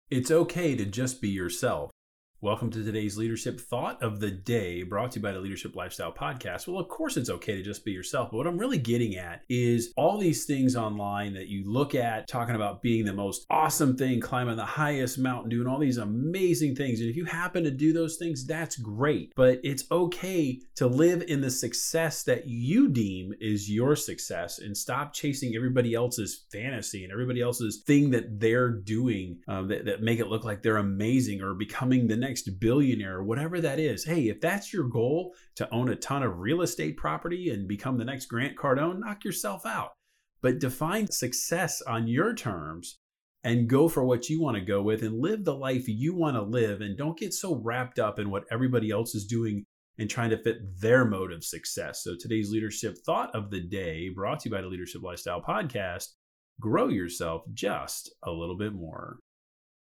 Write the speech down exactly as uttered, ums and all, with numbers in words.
It's okay to just be yourself. Welcome to today's Leadership Thought of the Day, brought to you by the Leadership Lifestyle Podcast. Well, of course, it's okay to just be yourself. But what I'm really getting at is all these things online that you look at, talking about being the most awesome thing, climbing the highest mountain, doing all these amazing things. And if you happen to do those things, that's great. But it's okay to live in the success that you deem is your success and stop chasing everybody else's fantasy and everybody else's thing that they're doing um, that, that make it look like they're amazing or becoming the next billionaire or whatever that is. Hey, if that's your goal, to own a ton of real estate property and become the next Grant Cardone, knock yourself out. But define success on your terms and go for what you want to go with and live the life you want to live, and don't get so wrapped up in what everybody else is doing and trying to fit their mode of success. So today's Leadership Thought of the Day, brought to you by the Leadership Lifestyle Podcast: grow yourself just a little bit more.